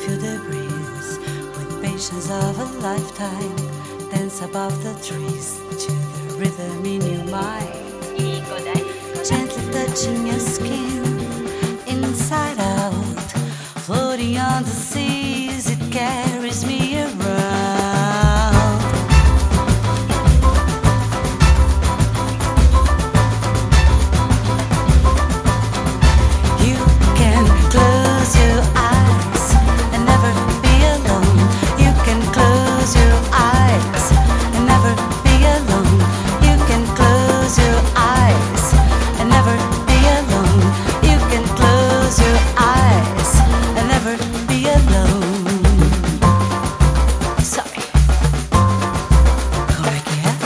to the breeze with patience of a lifetime. Dance above the trees to the rhythm in your mind. Gently touching your skin, inside out, floating on the seas, it carries me around. You can close your eyes and never be alone. You can close your eyes and never be alone. You can close your eyes and never be alone. You can close your eyes and never be alone. Sorry. Como é que é?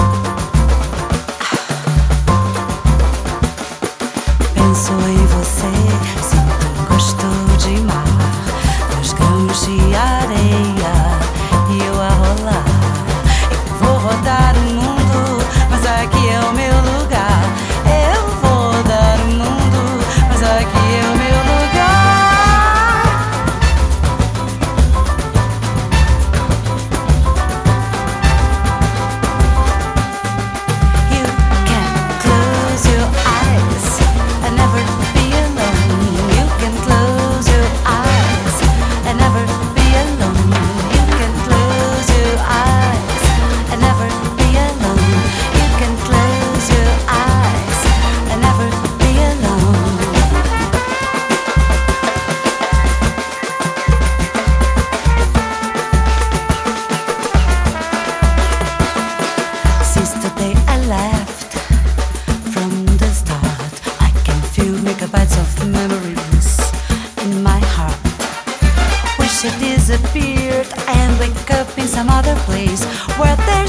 Penso em você, sinto gosto de mar, nos grãos de areia e eu a rolar. Eu vou rodar o mundo, mas aqui é o meu lugar. Eu vou rodar o mundo, mas aqui é o meu lugar. You can close your eyes and never be alone. You can close your eyes and never be alone. You can close your eyes and never be alone. You can close your eyes and never be alone. Since the day I left from the start, I can feel megabytes of memories in my heart. Wish it disappeared and wake up in some other place where there